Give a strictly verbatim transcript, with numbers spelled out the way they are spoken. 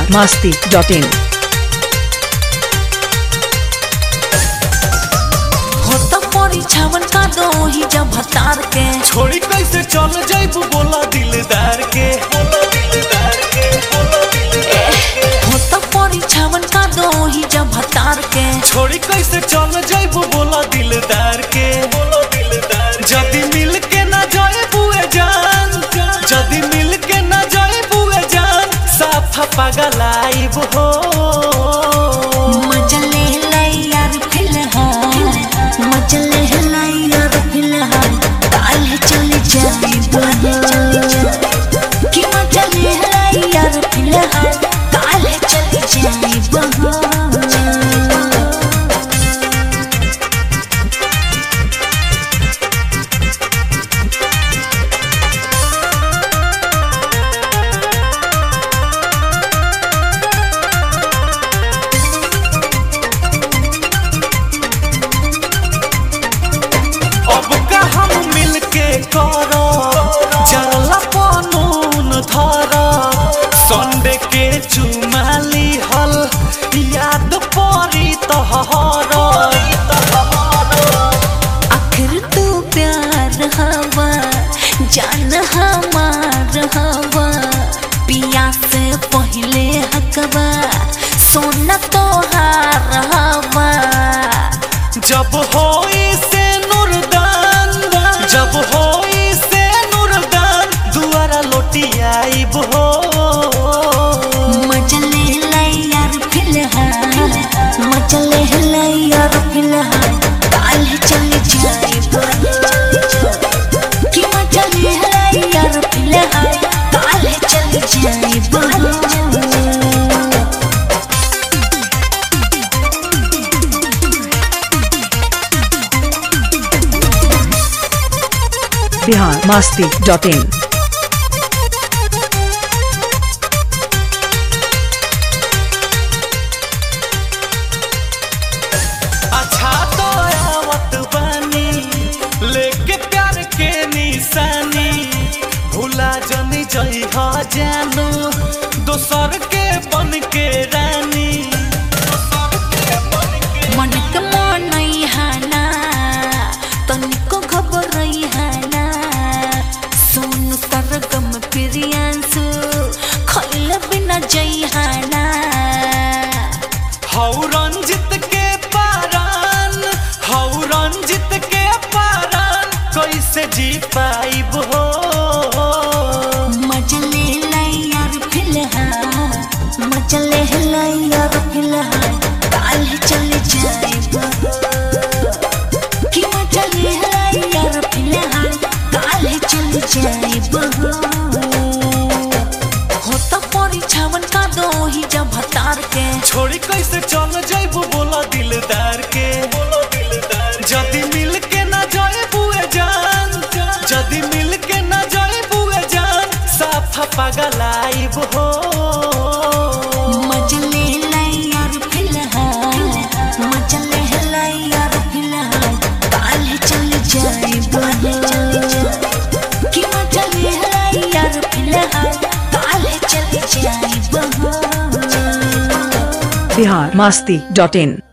masti dot in. छावन का दो ही जब हतार के छोड़ी कैसे चल जाइबू बोला दिलदार के बोला दिलदार के बोला दिलदार के हो तो परी छावन का दो ही जब हतार के छोड़ी कैसे चल जाइबू बोला दिलदार के बोला दिलदार जदी मिल के ना जाए बुए जान जदी मिल के ना जाए बुए जान साफा पगलाइब हो मजा ले ले यार फिलहाल मजा ले ले यार फिलहाल काल चले जाइबो कि मजा ले ले यार फिलहाल काल चले जाइबो करो जरला पनून धरा संडे के चुमाली हल याद परी तोहर आखिर तू प्यार हवा जान हमार हवा पिया से पहले हकवा सोना तोहार हवा जब होई से नूरदान जब होई से नूरदान दुआरा लोटी आइब हो मजा ले ले यार फिलहाल मजा ले ले यार फिलहाल काल चले जाइबो कि मजा ले ले यार फिलहाल काल चले जाइबो Bihar masti dot in. अच्छा तो आवत बानी लेके प्यार के निशानी भूला जनी जई हो जानू दोसर के बन के रानी मन के मन नहीं हाना तनिको घबरई हाना सुन सरगम प्रियांशु खइल बिना जई हाना हौ रंजित के पारान हौ रंजित के पारान कैसे जी पाइब हो मजा ले ले यार फिलहाल मजा ले ले यार फिलहाल काल चले जाइबो कि मजा ले ले यार फिलहाल काल चले जाइबो हो तो परी छावन का दो ही जब हतार के छोड़ी कैसे चल जाइबू बोला दिलदार के बोला दिलदार जदी मिल के ना जाए बुए जान जदी मिल के ना जाए बुए जान साफा पगलाइब हो मजा ले ले यार फिलहाल मजा ले ले यार फिलहाल काल चले जाइबो कि मजा ले ले यार फिलहाल काल चले जाइबो Bihar masti dot in.